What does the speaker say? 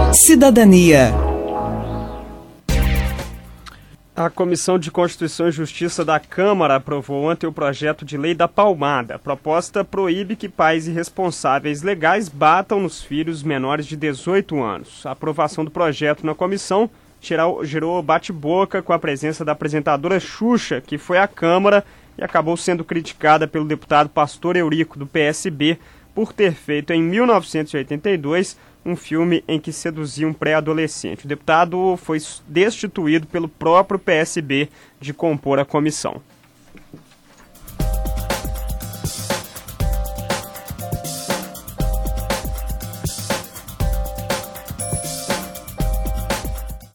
Cidadania. A Comissão de Constituição e Justiça da Câmara aprovou ontem o projeto de lei da palmada. A proposta proíbe que pais irresponsáveis legais batam nos filhos menores de 18 anos. A aprovação do projeto na comissão gerou bate-boca com a presença da apresentadora Xuxa, que foi à Câmara e acabou sendo criticada pelo deputado Pastor Eurico, do PSB, por ter feito em 1982 um filme em que seduzia um pré-adolescente. O deputado foi destituído pelo próprio PSB de compor a comissão.